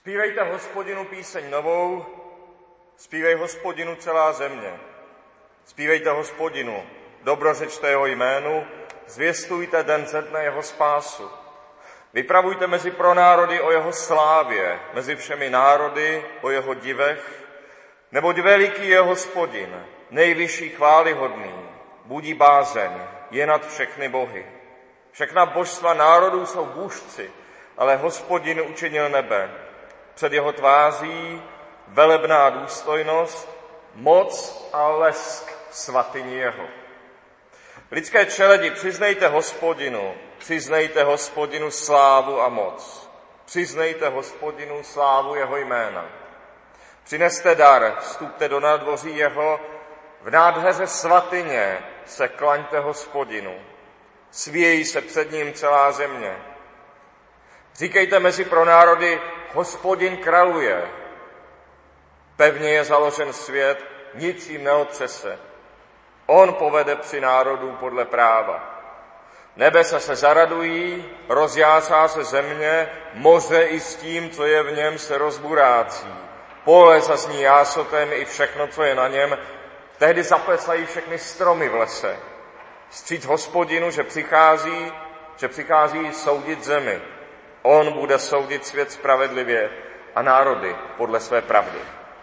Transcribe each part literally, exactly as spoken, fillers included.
Zpívejte Hospodinu píseň novou, zpívej Hospodinu celá země. Zpívejte Hospodinu, dobrořečte jeho jménu, zvěstujte den ze dne jeho spásu. Vypravujte mezi pronárody o jeho slávě, mezi všemi národy o jeho divech, neboť veliký je Hospodin, nejvyšší chvályhodný, budí bázeň, je nad všechny bohy. Všechna božstva národů jsou bůžci, ale Hospodin učinil nebe. Před jeho tváří velebná důstojnost, moc a lesk svatyni jeho. Lidské čeledi, přiznejte Hospodinu, přiznejte Hospodinu slávu a moc. Přiznejte Hospodinu slávu jeho jména. Přineste dar, vstupte do nádvoří jeho, v nádheře svatyně se klaňte Hospodinu. Svějí se před ním celá země. Říkejte mezi pronárody, Hospodin králuje. Pevně je založen svět, nic jim neotřese. On povede při národů podle práva. Nebesa se zaradují, rozjásá se země, moře i s tím, co je v něm, se rozburácí. Pole zazní jásotem i všechno, co je na něm. Tehdy zaplesají všechny stromy v lese. Vstříc Hospodinu, že přichází, že přichází soudit zemi. On bude soudit svět spravedlivě a národy podle své pravdy.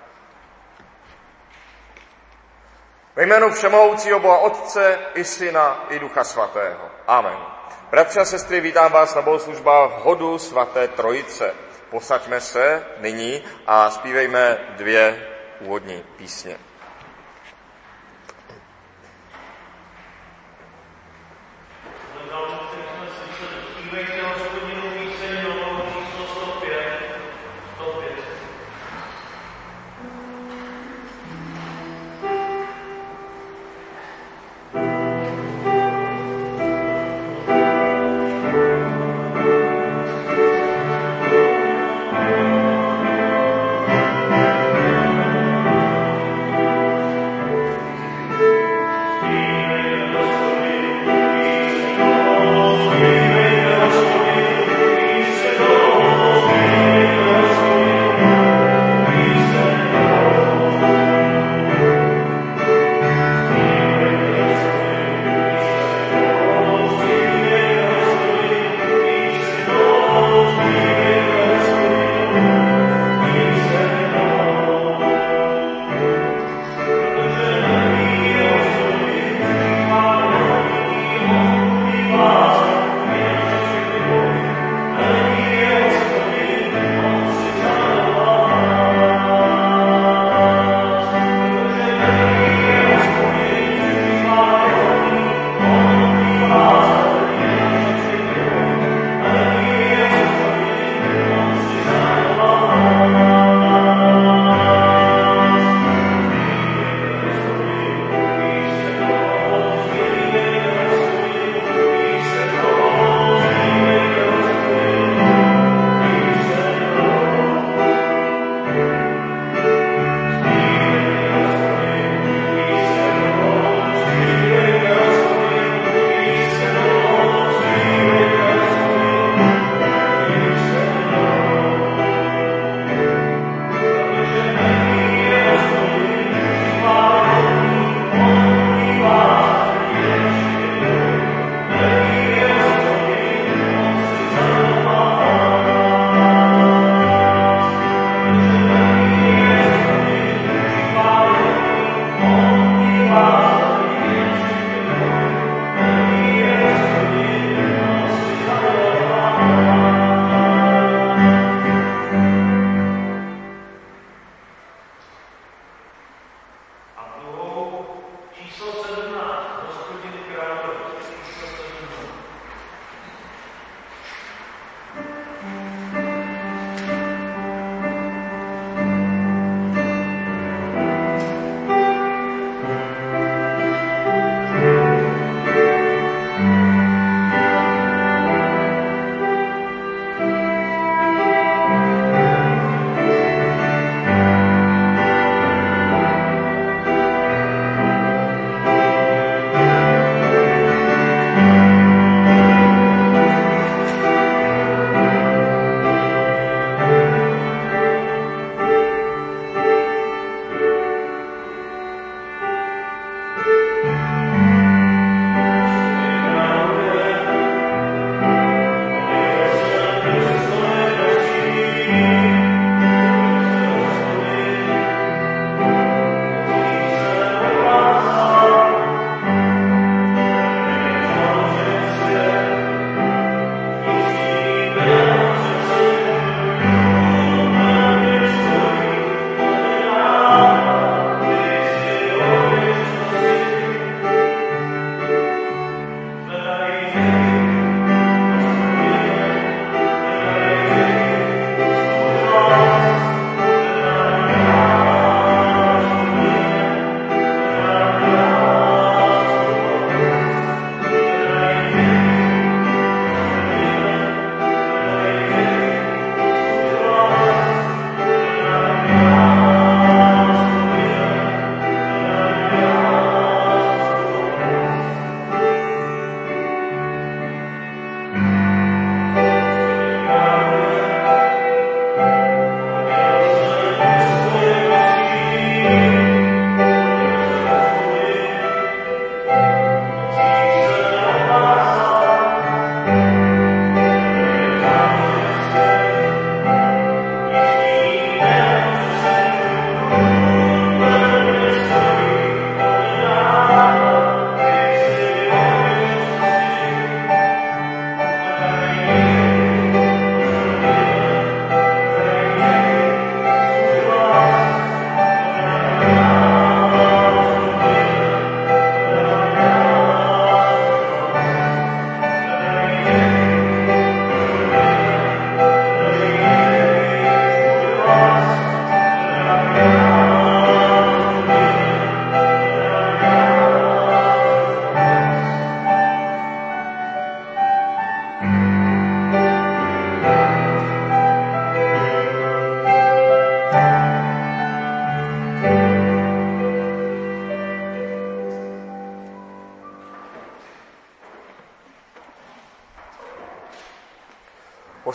Ve jménu Všemohoucího Boha Otce i Syna i Ducha Svatého. Amen. Bratři a sestry, vítám vás na bohoslužbách v hodu svaté Trojice. Posaďme se nyní a zpívejme dvě úvodní písně. Thank you.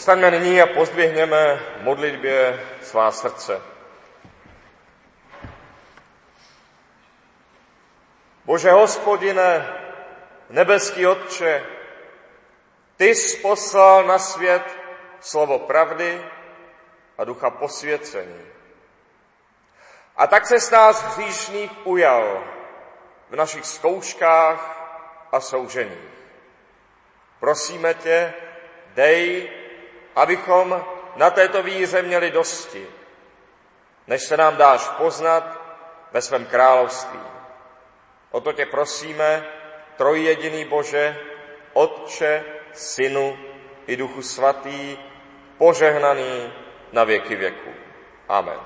Povstaňme nyní a pozdvihněme v modlitbě svá srdce. Bože Hospodine, nebeský Otče, ty jsi poslal na svět slovo pravdy a ducha posvěcení. A tak se z nás hříšných ujal v našich zkouškách a souženích. Prosíme tě, dej, abychom na této víře měli dosti, než se nám dáš poznat ve svém království. O to tě prosíme, trojjediný Bože, Otče, Synu i Duchu Svatý, požehnaný na věky věků. Amen.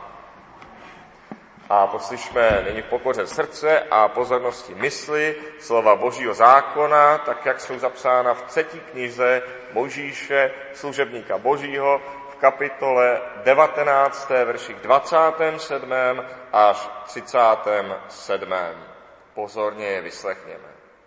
A poslyšme nyní v pokoře srdce a pozornosti mysli slova Božího zákona, tak jak jsou zapsána v třetí knize Mojžíše, služebníka Božího, v kapitole devatenácté, verších dvacátém sedmém až třicátém sedmém. Pozorně je vyslechněme.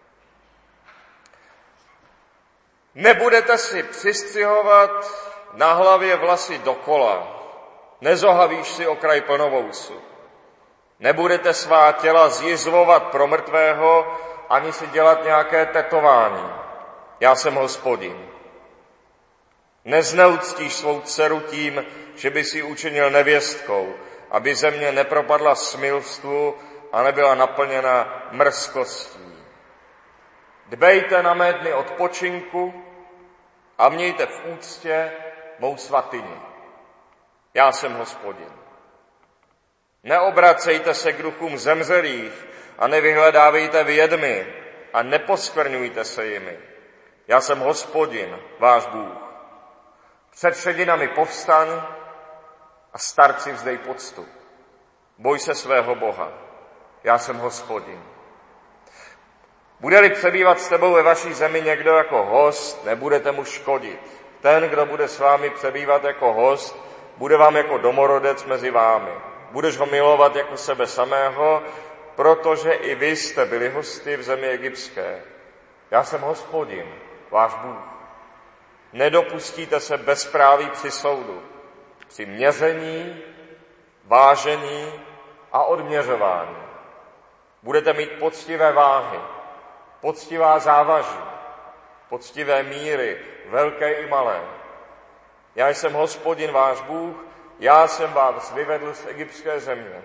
Nebudete si přistřihovat na hlavě vlasy dokola, nezohavíš si okraj plnovousu. Nebudete svá těla zjizvovat pro mrtvého, ani si dělat nějaké tetování. Já jsem Hospodin. Nezneuctíš svou dceru tím, že by si učinil nevěstkou, aby země nepropadla smilstvu a nebyla naplněna mrzkostí. Dbejte na mé dny odpočinku a mějte v úctě mou svatyni. Já jsem Hospodin. Neobracejte se k duchům zemřelých a nevyhledávejte vědmy a neposkvrňujte se jimi. Já jsem Hospodin, váš Bůh. Před šedinami povstaň a starci vzdej poctu. Boj se svého Boha. Já jsem Hospodin. Bude-li přebývat s tebou ve vaší zemi někdo jako host, nebudete mu škodit. Ten, kdo bude s vámi přebývat jako host, bude vám jako domorodec mezi vámi. Budeš ho milovat jako sebe samého, protože i vy jste byli hosty v zemi egyptské. Já jsem Hospodin, váš Bůh. Nedopustíte se bezpráví při soudu, při měření, vážení a odměřování. Budete mít poctivé váhy, poctivá závaží, poctivé míry, velké i malé. Já jsem Hospodin, váš Bůh, já jsem vás vyvedl z egyptské země.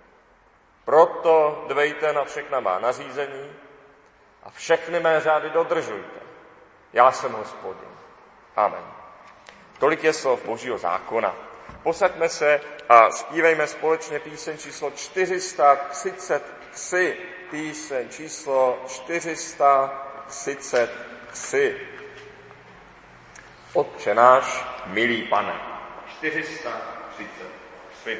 Proto dbejte na všechna má nařízení a všechny mé řády dodržujte. Já jsem Hospodin. Amen. Tolik je slov Božího zákona. Posaďme se a zpívejme společně píseň číslo čtyři sta třicet tři. Píseň číslo čtyři sta třicet tři. Otče náš, milý Pane. čtyři sta třicet tři.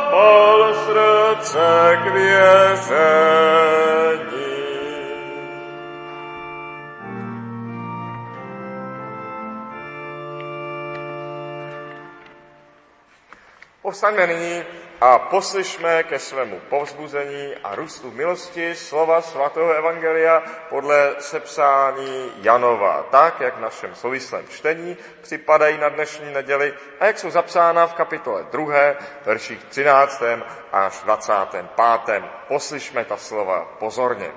zapal srdce k věření. Povstaňme nyní a poslyšme ke svému povzbuzení a růstu milosti slova svatého evangelia podle sepsání Janova, tak, jak v našem souvislém čtení připadají na dnešní neděli a jak jsou zapsána v kapitole druhé, verších třináctém až dvacátém pátém. Poslyšme ta slova pozorně.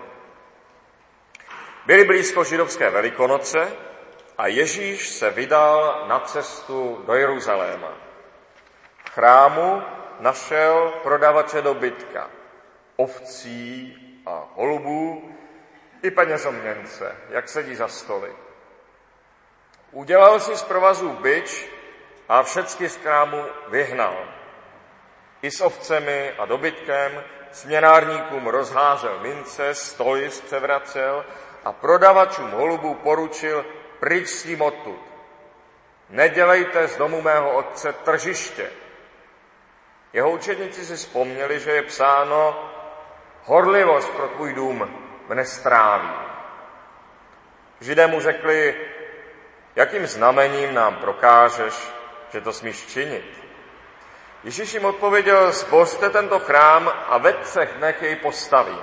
Byly blízko židovské Velikonoce a Ježíš se vydal na cestu do Jeruzaléma. V chrámu našel prodavače dobytka, ovcí a holubů i penězoměnce, jak sedí za stoly. Udělal si z provazů bič a všecky z krámu vyhnal. I s ovcemi a dobytkem směnárníkům rozházel mince, stoly zpřevracel a prodavačům holubů poručil: pryč s tím odtud. Nedělejte z domu mého otce tržiště. Jeho učedníci si vzpomněli, že je psáno: horlivost pro tvůj dům mne stráví. Židé mu řekli: jakým znamením nám prokážeš, že to smíš činit? Ježíš jim odpověděl: zbořte tento chrám a ve třech dnech jej postavím.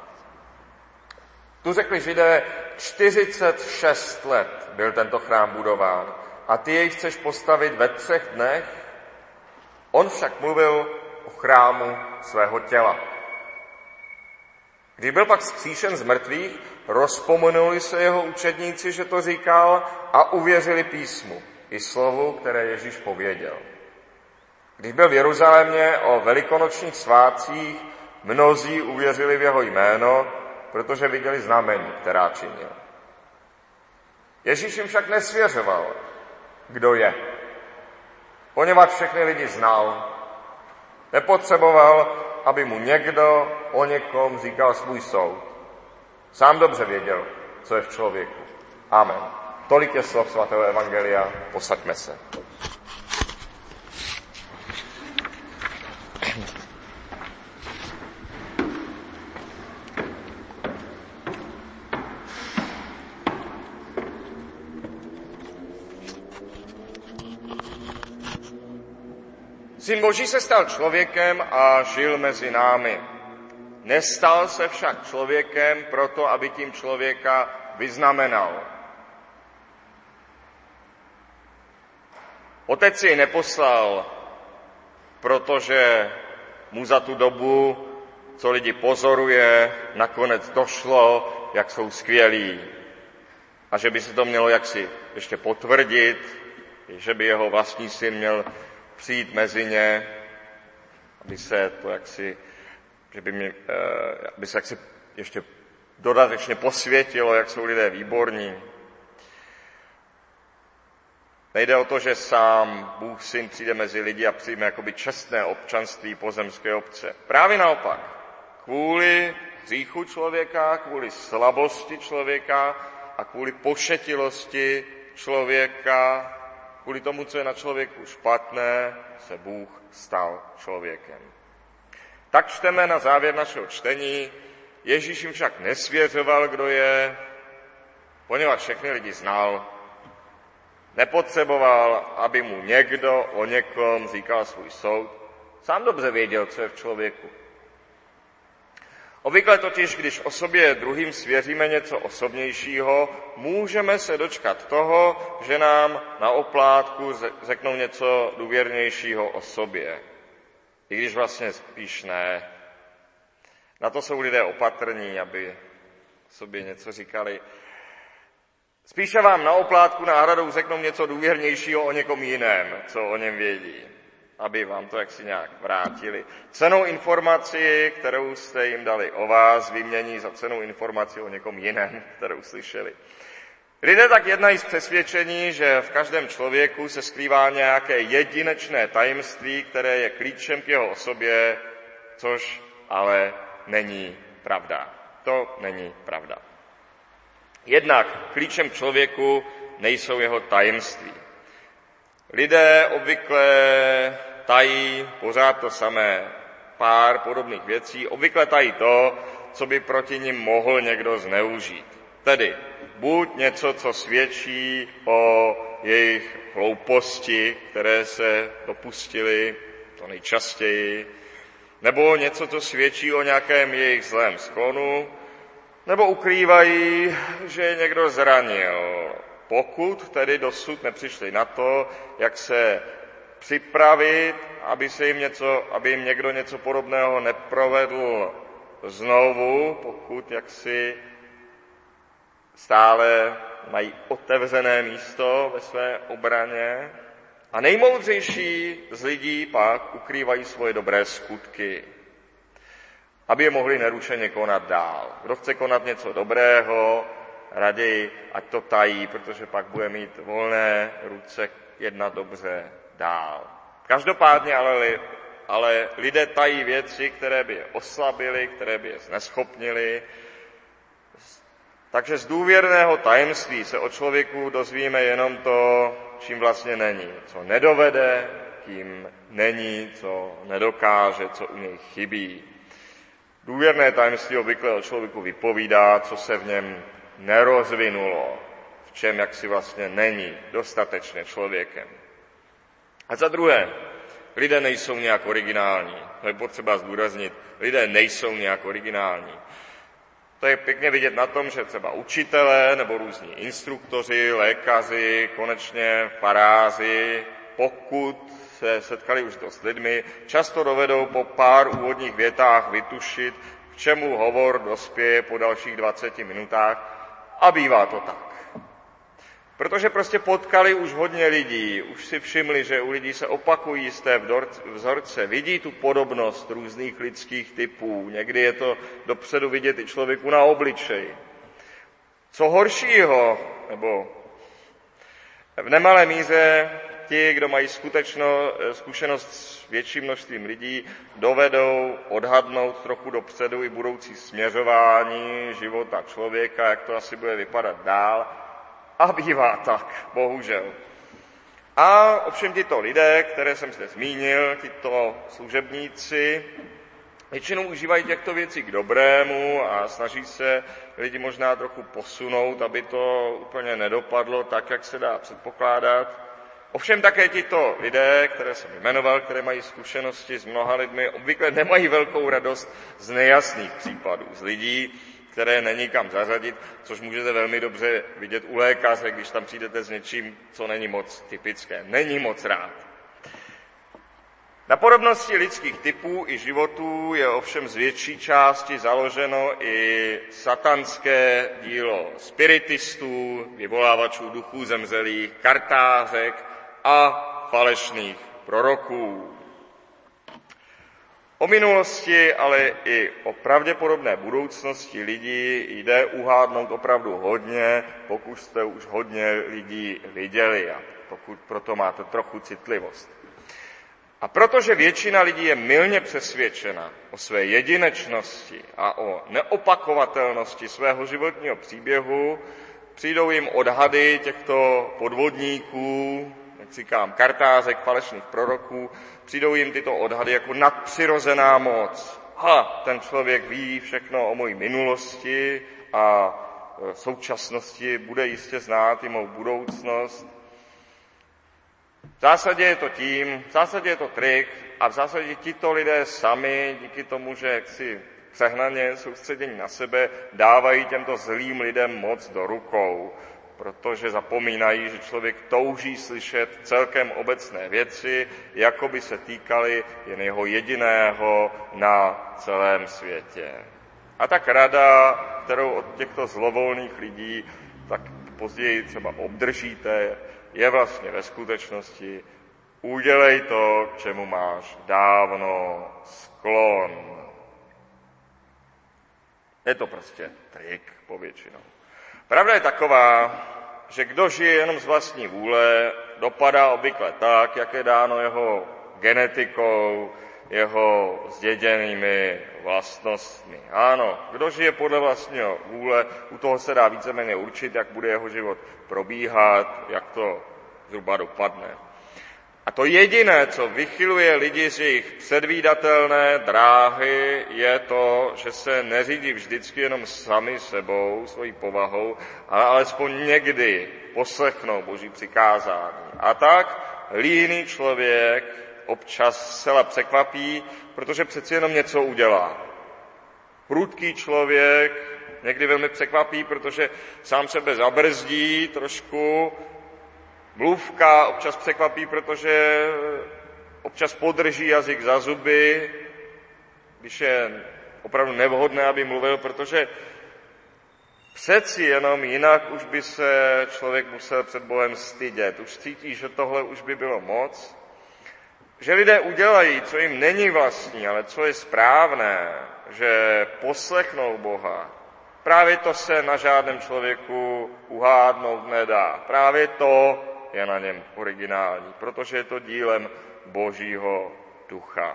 Tu řekli Židé: čtyřicet šest let byl tento chrám budován a ty jej chceš postavit ve třech dnech? On však mluvil o chrámu svého těla. Když byl pak vzkříšen z mrtvých, rozpomenuli se jeho učedníci, že to říkal, a uvěřili písmu i slovu, které Ježíš pověděl. Když byl v Jeruzalémě o velikonočních svátcích, mnozí uvěřili v jeho jméno, protože viděli znamení, která činil. Ježíš jim však nesvěřoval, kdo je. Poněvadž všechny lidi znal, nepotřeboval, aby mu někdo o někom říkal svůj soud. Sám dobře věděl, co je v člověku. Amen. Tolik je slov svatého evangelia. Posaďme se. Syn Boží se stal člověkem a žil mezi námi. Nestal se však člověkem proto, aby tím člověka vyznamenal. Otec jej neposlal, protože mu za tu dobu, co lidi pozoruje, nakonec došlo, jak jsou skvělí. A že by se to mělo jaksi ještě potvrdit, že by jeho vlastní syn měl přijít mezi ně, aby se to jaksi, že by, mě, aby se jaksi ještě dodatečně posvětilo, jak jsou lidé výborní. Nejde o to, že sám Bůh syn přijde mezi lidi a přijme jakoby čestné občanství pozemské obce. Právě naopak. Kvůli hříchu člověka, kvůli slabosti člověka a kvůli pošetilosti člověka, kvůli tomu, co je na člověku špatné, se Bůh stal člověkem. Tak čteme na závěr našeho čtení: Ježíš jim však nesvěřoval, kdo je, poněvadž všechny lidi znal. Nepotřeboval, aby mu někdo o někom říkal svůj soud. Sám dobře věděl, co je v člověku. Obvykle totiž, když o sobě druhým svěříme něco osobnějšího, můžeme se dočkat toho, že nám na oplátku řeknou něco důvěrnějšího o sobě. I když vlastně spíš ne. Na to jsou lidé opatrní, aby sobě něco říkali. Spíše vám na oplátku náhradou řeknou něco důvěrnějšího o někom jiném, co o něm vědí, aby vám to jaksi nějak vrátili. Cenou informaci, kterou jste jim dali o vás, vymění za cenou informaci o někom jiném, kterou slyšeli. Lidé tak jednají z přesvědčení, že v každém člověku se skrývá nějaké jedinečné tajemství, které je klíčem k jeho osobě, což ale není pravda. To není pravda. Jednak klíčem k člověku nejsou jeho tajemství. Lidé obvykle tají pořád to samé. pár podobných věcí, obvykle tají to, co by proti nim mohl někdo zneužít. Tedy buď něco, co svědčí o jejich hlouposti, které se dopustili to nejčastěji, nebo něco, co svědčí o nějakém jejich zlém sklonu, nebo ukrývají, že je někdo zranil, pokud tedy dosud nepřišli na to, jak se připravit, aby, se jim něco, aby jim někdo něco podobného neprovedl znovu, pokud jaksi stále mají otevřené místo ve své obraně. A nejmoudřejší z lidí pak ukrývají svoje dobré skutky, aby je mohli nerušeně konat dál. Kdo chce konat něco dobrého, raději ať to tají, protože pak bude mít volné ruce jednat dobře dál. Každopádně ale, ale lidé tají věci, které by je oslabily, které by je zneschopnily. Takže z důvěrného tajemství se o člověku dozvíme jenom to, čím vlastně není, co nedovede, kým není, co nedokáže, co u něj chybí. Důvěrné tajemství obvykle o člověku vypovídá, co se v něm nerozvinulo, v čem jaksi vlastně není dostatečně člověkem. A za druhé, lidé nejsou nějak originální. To je potřeba zdůraznit. Lidé nejsou nějak originální. To je pěkně vidět na tom, že třeba učitelé nebo různí instruktoři, lékaři, konečně faráři, pokud se setkali už dost lidmi, často dovedou po pár úvodních větách vytušit, k čemu hovor dospěje po dalších dvaceti minutách, a bývá to tak. Protože prostě potkali už hodně lidí, už si všimli, že u lidí se opakují jisté vzorce, vidí tu podobnost různých lidských typů, někdy je to dopředu vidět i člověku na obličeji. Co horšího, nebo v nemalé míře ti, kdo mají skutečno, zkušenost s větším množstvím lidí, dovedou odhadnout trochu dopředu i budoucí směřování života člověka, jak to asi bude vypadat dál. A bývá tak, bohužel. A ovšem tito lidé, které jsem zde zmínil, tito služebníci, většinou užívají těchto věcí k dobrému a snaží se lidi možná trochu posunout, aby to úplně nedopadlo tak, jak se dá předpokládat. Ovšem také tito lidé, které jsem jmenoval, které mají zkušenosti s mnoha lidmi, obvykle nemají velkou radost z nejasných případů, z lidí, které není kam zařadit, což můžete velmi dobře vidět u lékaře, když tam přijdete s něčím, co není moc typické. Není moc rád. Na podobnosti lidských typů i životů je ovšem z větší části založeno i satanské dílo spiritistů, vyvolávačů duchů zemřelých, kartářek a falešných proroků. O minulosti, ale i o pravděpodobné budoucnosti lidí jde uhádnout opravdu hodně, pokud jste už hodně lidí viděli a pokud proto máte trochu citlivost. A protože většina lidí je mylně přesvědčena o své jedinečnosti a o neopakovatelnosti svého životního příběhu, přijdou jim odhady těchto podvodníků, jak říkám, kartářek, falešných proroků, přijdou jim tyto odhady jako nadpřirozená moc. Ha, ten člověk ví všechno o mojí minulosti a současnosti, bude jistě znát i mou budoucnost. V zásadě je to tím, v zásadě je to trik a v zásadě tito lidé sami, díky tomu, že jaksi přehnaně soustředění na sebe, dávají těmto zlým lidem moc do rukou, protože zapomínají, že člověk touží slyšet celkem obecné věci, jako by se týkaly jen jeho jediného na celém světě. A tak rada, kterou od těchto zlovolných lidí tak později třeba obdržíte, je vlastně ve skutečnosti udělej to, k čemu máš dávno sklon. Je to prostě trik povětšinou. Pravda je taková, že kdo žije jenom z vlastní vůle, dopadá obvykle tak, jak je dáno jeho genetikou, jeho zděděnými vlastnostmi. Ano, kdo žije podle vlastního vůle, u toho se dá víceméně určit, jak bude jeho život probíhat, jak to zhruba dopadne. A to jediné, co vychyluje lidi z jejich předvídatelné dráhy, je to, že se neřídí vždycky jenom sami sebou, svojí povahou, ale alespoň někdy poslechnou Boží přikázání. A tak líný člověk občas zcela překvapí, protože přeci jenom něco udělá. Prudký člověk někdy velmi překvapí, protože sám sebe zabrzdí trošku. Mluvka občas překvapí, protože občas podrží jazyk za zuby, když je opravdu nevhodné, aby mluvil, protože přeci jenom jinak už by se člověk musel před Bohem stydět. Už cítí, že tohle už by bylo moc. Že lidé udělají, co jim není vlastní, ale co je správné, že poslechnou Boha. Právě to se na žádném člověku uhádnout nedá. Právě to je na něm originální, protože je to dílem Božího ducha.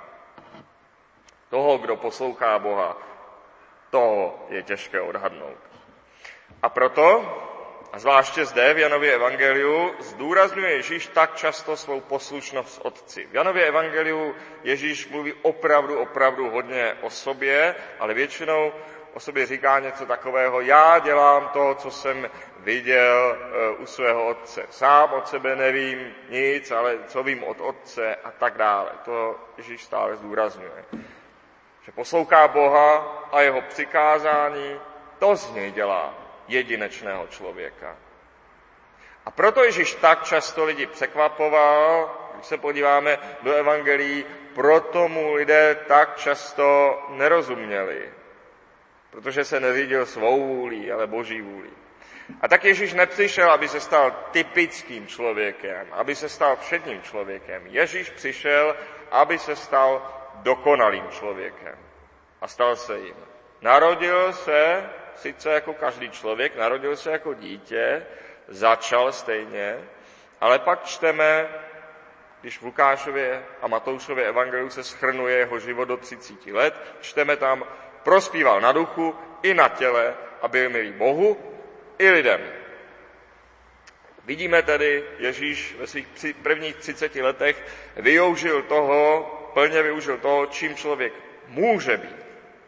Toho, kdo poslouchá Boha, to je těžké odhadnout. A proto, a zvláště zde v Janově evangeliu, zdůrazňuje Ježíš tak často svou poslušnost Otci. V Janově evangeliu Ježíš mluví opravdu, opravdu hodně o sobě, ale většinou o sobě říká něco takového: já dělám to, co jsem viděl u svého otce. Sám od sebe nevím nic, ale co vím od otce a tak dále. To Ježíš stále zdůrazňuje. Že poslouchá Boha a jeho přikázání, to z něj dělá jedinečného člověka. A proto Ježíš tak často lidi překvapoval, když se podíváme do evangelií, proto mu lidé tak často nerozuměli. Protože se neřídil svou vůlí, ale Boží vůlí. A tak Ježíš nepřišel, aby se stal typickým člověkem, aby se stal všedním člověkem. Ježíš přišel, aby se stal dokonalým člověkem. A stal se jim. Narodil se, sice jako každý člověk, narodil se jako dítě, začal stejně, ale pak čteme, když v Lukášově a Matoušově evangeliu se shrnuje jeho život do třiceti let, čteme tam: prospíval na duchu i na těle a byl milý Bohu i lidem. Vidíme tedy, Ježíš ve svých prvních třiceti letech využil toho, plně využil toho, čím člověk může být.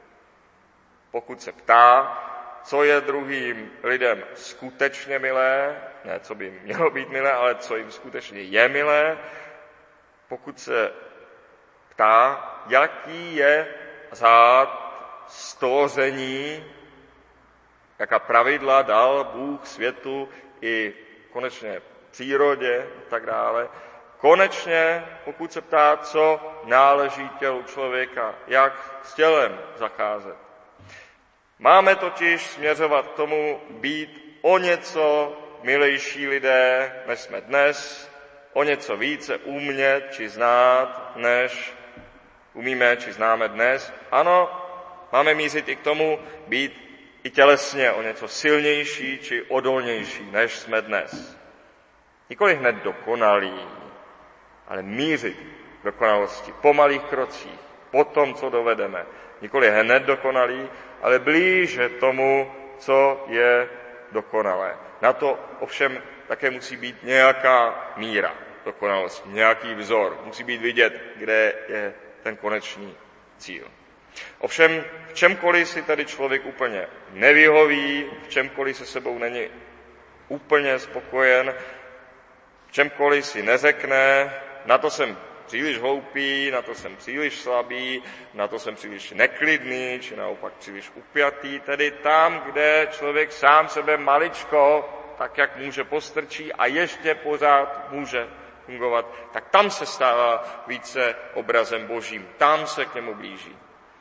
Pokud se ptá, co je druhým lidem skutečně milé, ne co by jim mělo být milé, ale co jim skutečně je milé, pokud se ptá, jaký je řád stvoření, jaká pravidla dal Bůh světu i konečně přírodě a tak dále. Konečně, pokud se ptá, co náleží tělu člověka, jak s tělem zacházet. Máme totiž směřovat k tomu být o něco milejší lidé, než jsme dnes, o něco více umět či znát, než umíme či známe dnes. Ano, máme mířit i k tomu být i tělesně o něco silnější či odolnější, než jsme dnes. Nikoliv hned dokonalí, ale mířit k dokonalosti po malých krocích, po tom, co dovedeme. Nikoliv hned dokonalí, ale blíže tomu, co je dokonalé. Na to ovšem také musí být nějaká míra dokonalosti, nějaký vzor. Musí být vidět, kde je ten konečný cíl. Ovšem, v čemkoliv si tady člověk úplně nevyhoví, v čemkoliv se sebou není úplně spokojen, v čemkoliv si neřekne, na to jsem příliš hloupý, na to jsem příliš slabý, na to jsem příliš neklidný, či naopak příliš upjatý, tedy tam, kde člověk sám sebe maličko, tak jak může, postrčí a ještě pořád může fungovat, tak tam se stává více obrazem Božím, tam se k němu blíží.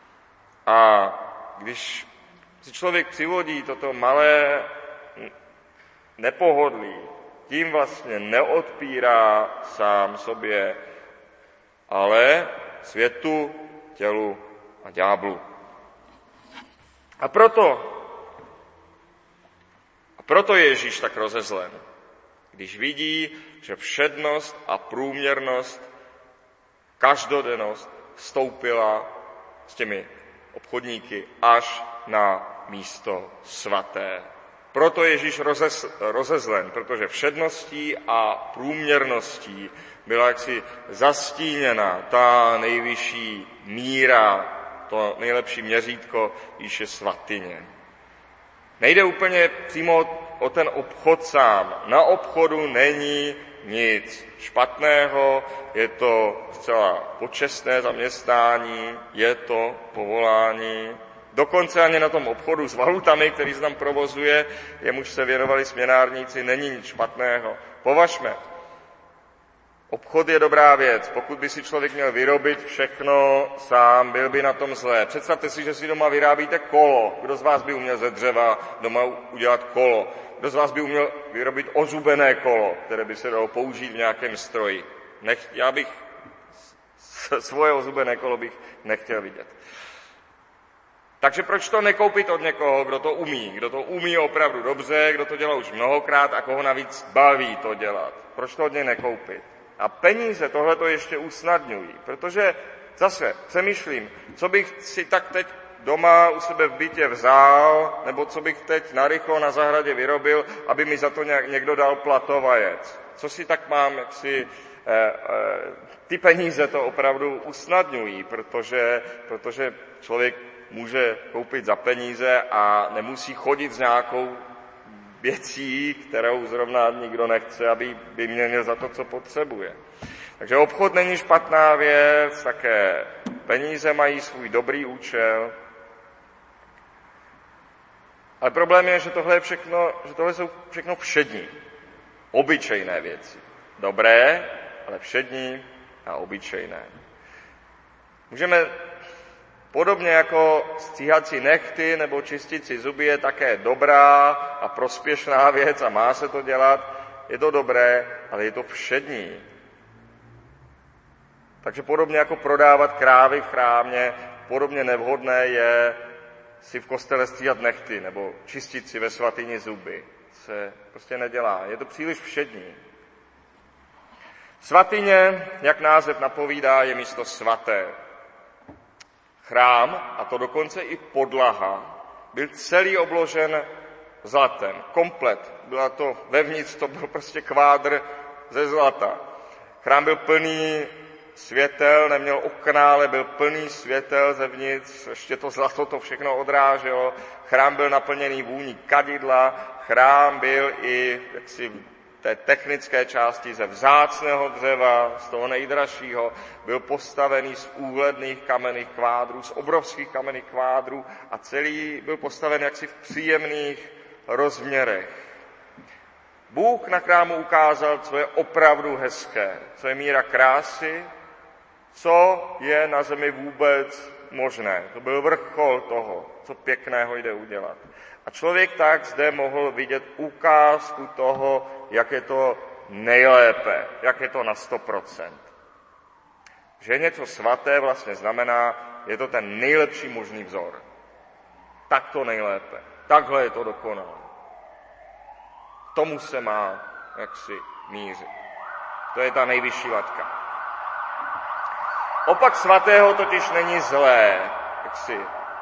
A když si člověk přivodí toto malé nepohodlí, tím vlastně neodpírá sám sobě, ale světu, tělu a ďáblu. A proto, a proto je Ježíš tak rozezlen, když vidí, že všednost a průměrnost, každodennost vstoupila s těmi obchodníky až na místo svaté Proto Ježíš rozez, rozezlen, protože všedností a průměrností byla jaksi zastíněna ta nejvyšší míra, to nejlepší měřítko, již je svatyně. Nejde úplně přímo o ten obchod sám. Na obchodu není nic špatného, je to zcela počestné zaměstnání, je to povolání. Dokonce ani na tom obchodu s valutami, který se tam provozuje, jemuž se věnovali směnárníci, není nic špatného. Považme, obchod je dobrá věc. Pokud by si člověk měl vyrobit všechno sám, byl by na tom zlé. Představte si, že si doma vyrábíte kolo. Kdo z vás by uměl ze dřeva doma udělat kolo? Kdo z vás by uměl vyrobit ozubené kolo, které by se dalo použít v nějakém stroji? Nech, já bych svoje ozubené kolo bych nechtěl vidět. Takže proč to nekoupit od někoho, kdo to umí? Kdo to umí opravdu dobře, kdo to dělá už mnohokrát a koho navíc baví to dělat? Proč to od něj nekoupit? A peníze tohle to ještě usnadňují, protože zase přemýšlím, co bych si tak teď doma u sebe v bytě vzal, nebo co bych teď narychlo na zahradě vyrobil, aby mi za to někdo dal platovajec. Co si tak mám, jak si eh, eh, ty peníze to opravdu usnadňují, protože, protože člověk může koupit za peníze a nemusí chodit s nějakou věcí, kterou zrovna nikdo nechce, aby by měl za to, co potřebuje. Takže obchod není špatná věc, také peníze mají svůj dobrý účel. Ale problém je, že tohle, je všechno, že tohle jsou všechno všední, obyčejné věci. Dobré, ale všední a obyčejné. Můžeme podobně jako stříhat si nehty nebo čistit si zuby je také dobrá a prospěšná věc a má se to dělat. Je to dobré, ale je to všední. Takže podobně jako prodávat krávy v chrámě, podobně nevhodné je si v kostele stříhat nehty nebo čistit si ve svatyni zuby. Se prostě nedělá. Je to příliš všední. Svatyně, jak název napovídá, je místo svaté. Chrám, a to dokonce i podlaha, byl celý obložen zlatem, komplet. Byla to vevnitř, to byl prostě kvádr ze zlata. Chrám byl plný světel, neměl okna, ale byl plný světel zevnitř, ještě to zlato to všechno odráželo. Chrám byl naplněný vůní kadidla, chrám byl i jaksi té technické části ze vzácného dřeva, z toho nejdražšího, byl postavený z úhledných kamenných kvádrů, z obrovských kamenných kvádrů a celý byl postaven jaksi v příjemných rozměrech. Bůh na chrámu ukázal, co je opravdu hezké, co je míra krásy, co je na zemi vůbec možné. To byl vrchol toho, co pěkného jde udělat. A člověk tak zde mohl vidět ukázku toho, jak je to nejlépe, jak je to na sto procent. Že něco svaté vlastně znamená, je to ten nejlepší možný vzor. Tak to nejlépe. Takhle je to dokonalé. K tomu se má jaksi mířit. To je ta nejvyšší laťka. Opak svatého totiž není zlé, jaksi.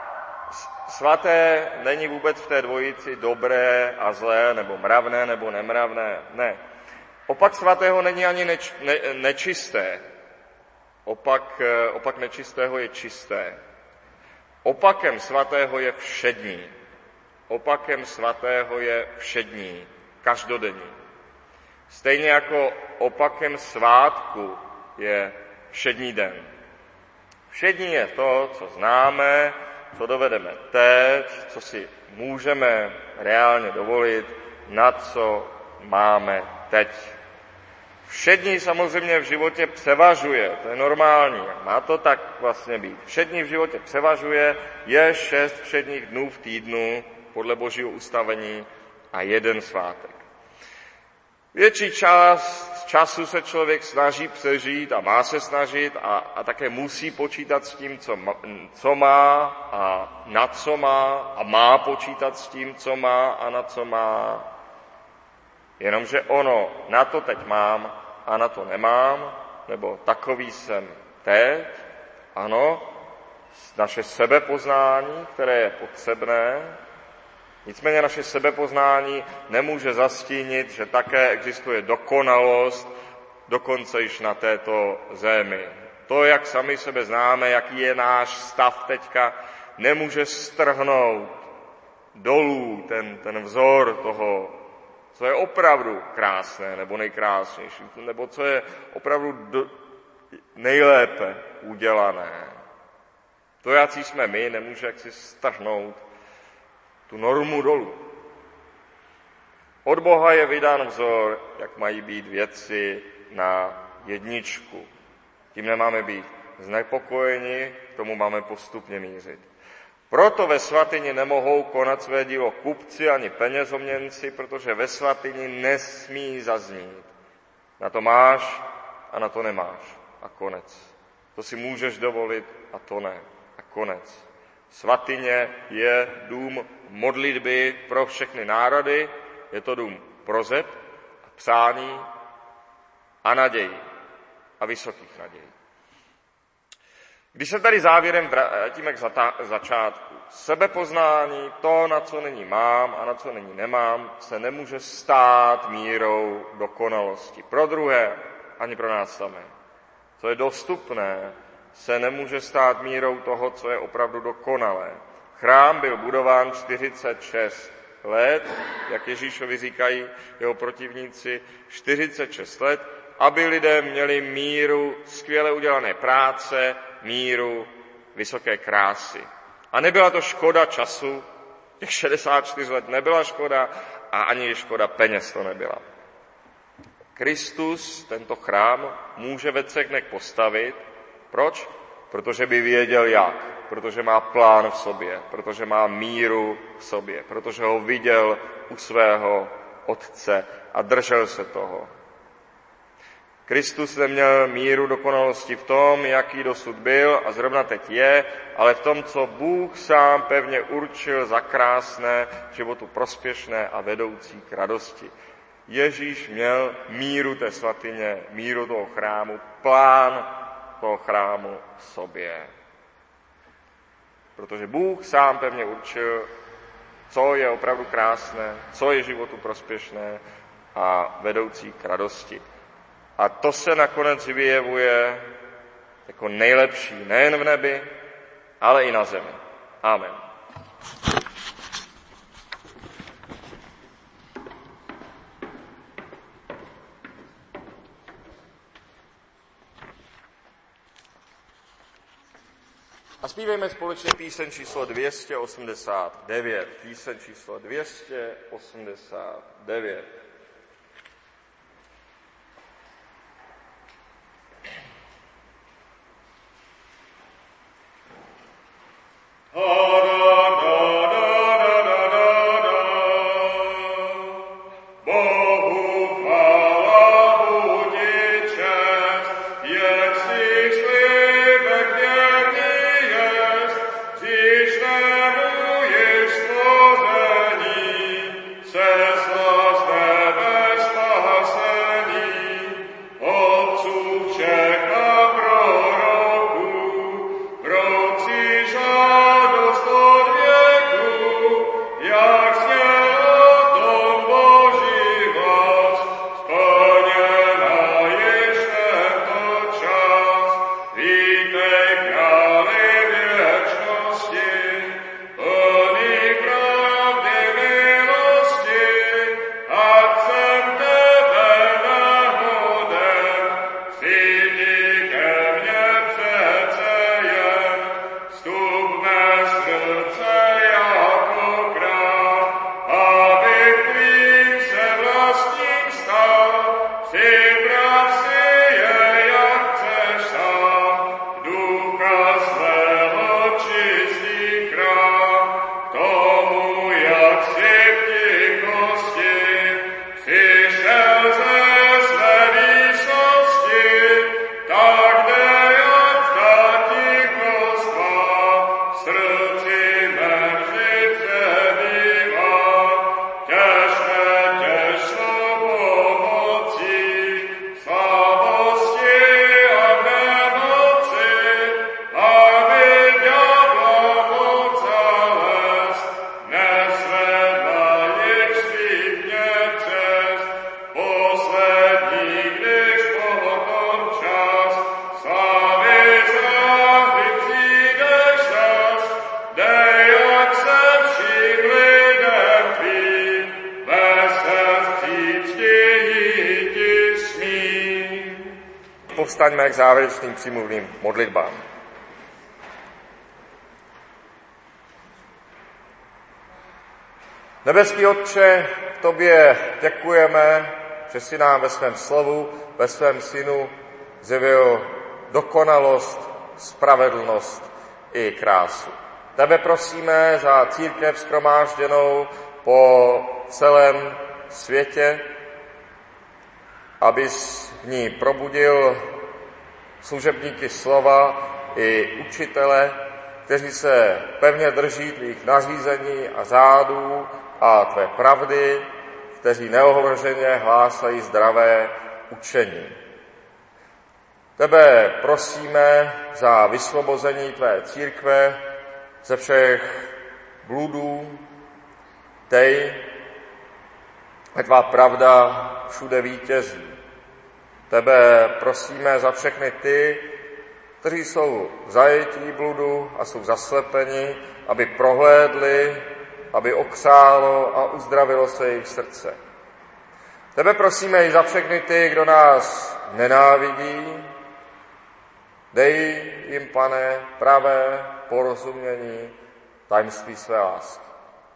Svaté není vůbec v té dvojici dobré a zlé, nebo mravné, nebo nemravné. Ne. Opak svatého není ani neč, ne, nečisté. Opak, opak nečistého je čisté. Opakem svatého je všední. Opakem svatého je všední, každodenní. Stejně jako opakem svátku je všední den. Všední je to, co známe, co dovedeme teď, co si můžeme reálně dovolit, na co máme teď. Všední samozřejmě v životě převažuje, to je normální, má to tak vlastně být. Všední v životě převažuje, je šest všedních dnů v týdnu podle Božího ustavení a jeden svátek. Větší část času se člověk snaží přežít a má se snažit a, a také musí počítat s tím, co má, co má a na co má a má počítat s tím, co má a na co má. Jenomže ono, na to teď mám a na to nemám, nebo takový jsem teď, ano, naše sebepoznání, které je potřebné, Nicméně naše sebepoznání nemůže zastínit, že také existuje dokonalost, dokonce již na této zemi. To, jak sami sebe známe, jaký je náš stav teďka, nemůže strhnout dolů ten, ten vzor toho, co je opravdu krásné nebo nejkrásnější, nebo co je opravdu do, nejlépe udělané. To, jaký jsme my, nemůže jaksi strhnout tu normu dolů. Od Boha je vydán vzor, jak mají být věci na jedničku. Tím nemáme být znepokojeni, k tomu máme postupně mířit. Proto ve svatyni nemohou konat své dílo kupci ani penězoměnci, protože ve svatyni nesmí zaznít. Na to máš a na to nemáš. A konec. To si můžeš dovolit a to ne. A konec. Svatyně je dům modlitby pro všechny národy, je to dům prozeb a psání a naději a vysokých nadějí. Když se tady závěrem vrátíme k začátku, sebepoznání, to, na co nyní mám a na co nyní nemám, se nemůže stát mírou dokonalosti. Pro druhé, ani pro nás samé. Co je dostupné, se nemůže stát mírou toho, co je opravdu dokonalé. Chrám byl budován čtyřicet šest let, jak Ježíšovi říkají jeho protivníci, čtyřicet šest let, aby lidé měli míru skvěle udělané práce, míru vysoké krásy. A nebyla to škoda času, těch šedesát čtyři let nebyla škoda a ani škoda peněz to nebyla. Kristus tento chrám může ve třech dnech postavit. Proč? Protože by věděl jak, protože má plán v sobě, protože má míru v sobě, protože ho viděl u svého Otce a držel se toho. Kristus neměl míru dokonalosti v tom, jaký dosud byl a zrovna teď je, ale v tom, co Bůh sám pevně určil za krásné, životu prospěšné a vedoucí k radosti. Ježíš měl míru té svatyně, míru toho chrámu, plán toho chrámu v sobě. Protože Bůh sám pevně určil, co je opravdu krásné, co je životu prospěšné a vedoucí k radosti. A to se nakonec vyjevuje jako nejlepší nejen v nebi, ale i na zemi. Amen. A zpívejme společně píseň číslo dvě stě osmdesát devět. Píseň číslo dvě stě osmdesát devět. Nesve povstaňme k závěrečným přímluvným modlitbám. Nebeský Otče, tobě děkujeme, že jsi nám ve svém slovu, ve svém synu zjevil dokonalost, spravedlnost i krásu. Tebe prosíme za církev shromážděnou po celém světě, abys v ní probudil služebníky slova i učitele, kteří se pevně drží tvých nařízení a řádů a tvé pravdy, kteří neohroženě hlásají zdravé učení. Tebe prosíme za vysvobození tvé církve ze všech bludů, tej, ať tvá pravda všude vítězí. Tebe prosíme za všechny ty, kteří jsou v zajetí bludu a jsou zaslepeni, aby prohlédli, aby okřálo a uzdravilo se jejich srdce. Tebe prosíme i za všechny ty, kdo nás nenávidí. Dej jim, Pane, pravé porozumění tajemství své lásky.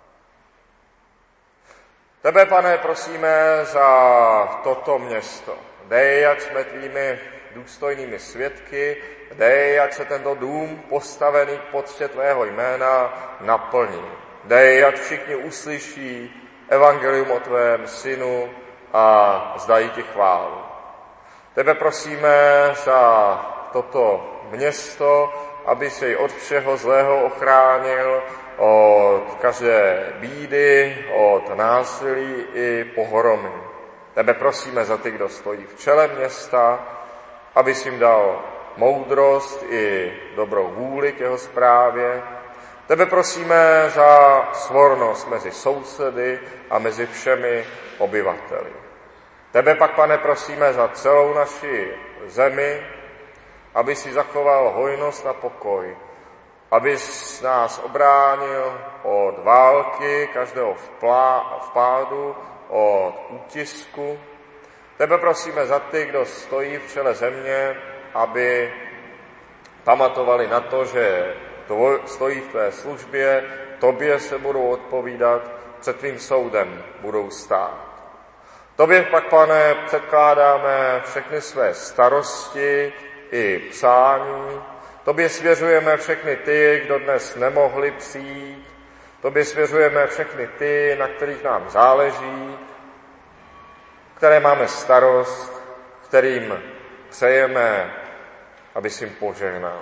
Tebe, Pane, prosíme za toto město. Dej, ať jsme tvými důstojnými svědky, dej, ať se tento dům postavený k poctě tvého jména naplní. Dej, ať všichni uslyší evangelium o tvém synu a zdají ti chválu. Tebe prosíme za toto město, aby se jej od všeho zlého ochránil, od každé bídy, od násilí i pohromy. Tebe prosíme za ty, kdo stojí v čele města, abys jim dal moudrost i dobrou vůli k jeho správě. Tebe prosíme za svornost mezi sousedy a mezi všemi obyvateli. Tebe pak, Pane, prosíme za celou naši zemi, aby si zachoval hojnost a pokoj, abys nás obránil od války, každého vpádu, od útisku. Tebe prosíme za ty, kdo stojí v čele země, aby pamatovali na to, že to stojí v tvé službě, tobě se budou odpovídat, před tvým soudem budou stát. Tobě pak, Pane, předkládáme všechny své starosti i přání. Tobě svěřujeme všechny ty, kdo dnes nemohli přijít. Tobě svěřujeme všechny ty, na kterých nám záleží, které máme starost, kterým přejeme, aby jsi jim požehnal.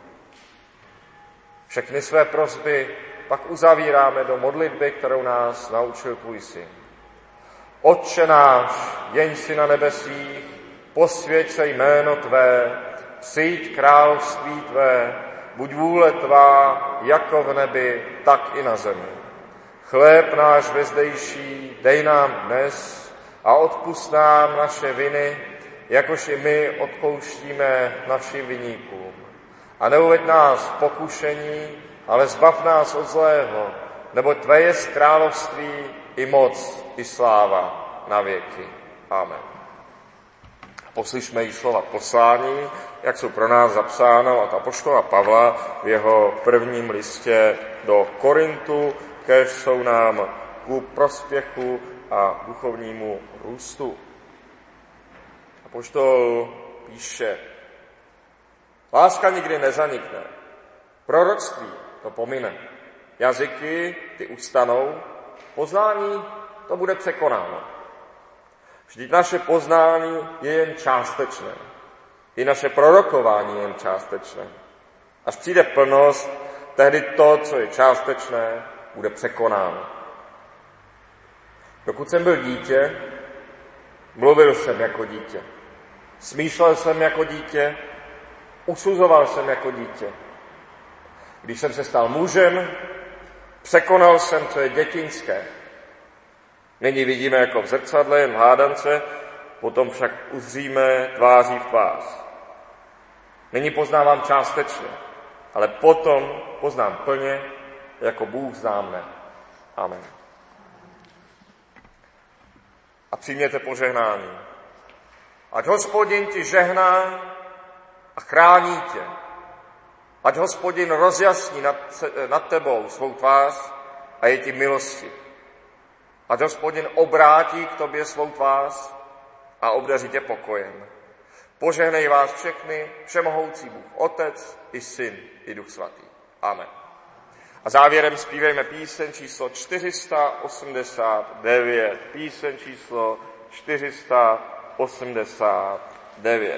Všechny své prosby pak uzavíráme do modlitby, kterou nás naučil tvůj syn. Otče náš, jeň si na nebesích, posvěť se jméno tvé, přijď království tvé, buď vůle tvá, jako v nebi, tak i na zemi. Chléb náš vezdejší dej nám dnes a odpusť nám naše viny, jakož i my odpouštíme našim viníkům. A neuveď nás v pokušení, ale zbav nás od zlého, neboť tvé je království i moc, i sláva na věky. Amen. Poslyšme jí slova poslání, jak jsou pro nás zapsáno od apoštola Pavla v jeho prvním listě do Korintu, kéž jsou nám ku prospěchu a duchovnímu růstu. Apoštol píše: láska nikdy nezanikne, proroctví to pomine, jazyky ty ustanou, poznání to bude překonáno. Vždyť naše poznání je jen částečné, i naše prorokování je jen částečné. Až přijde plnost, tehdy to, co je částečné, bude překonáno. Dokud jsem byl dítě, mluvil jsem jako dítě, smýšlel jsem jako dítě, usuzoval jsem jako dítě. Když jsem se stal mužem, překonal jsem, co je dětinské. Nyní vidíme jako v zrcadle, jen v hádance, potom však uzříme tváří v tvář. Nyní poznávám částečně, ale potom poznám plně, jako Bůh zná mne. Amen. A přijměte požehnání. Ať Hospodin ti žehná a chrání tě. Ať Hospodin rozjasní nad, nad tebou svou tvář a je ti milostiv. Ať Hospodin obrátí k tobě svou tvář a obdaří tě pokojem. Požehnej vás všechny, všemohoucí Bůh, Otec i Syn i Duch Svatý. Amen. A závěrem zpívejme píseň číslo čtyři sta osmdesát devět. Píseň číslo čtyři sta osmdesát devět.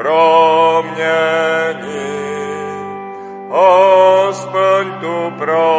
Pro